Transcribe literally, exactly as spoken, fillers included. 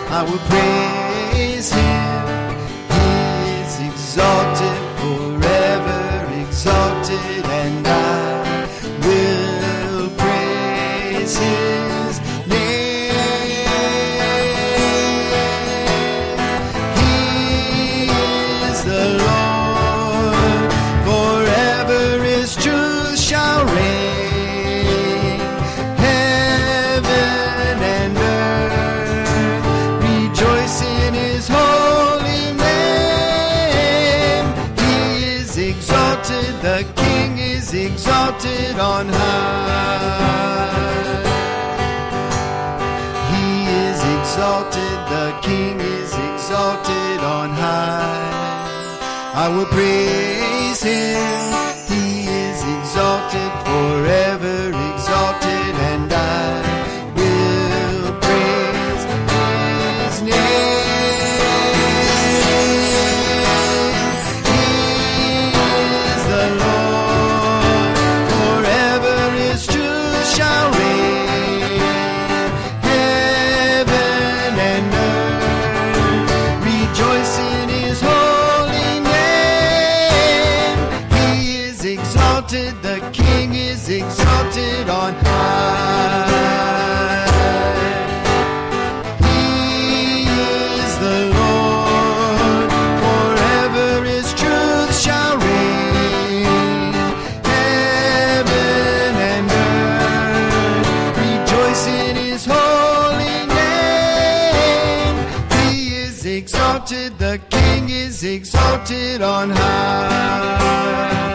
I will praise him. He is exalted, forever exalted, and I will praise his name. He is the Lord, forever his truth shall reign. Heaven and earth rejoice in his holy name. He is exalted, the King is exalted on high. He is exalted, the King is exalted on high. I will praise him. He is exalted, forever exalted, and I will praise his name. He is the Lord, forever his truth shall reign. Heaven and earth rejoice in his holy name. He is exalted, the King is exalted on high. He is the Lord, forever his truth shall reign. Heaven and earth rejoice in his holy name. He is exalted, the King is exalted on high.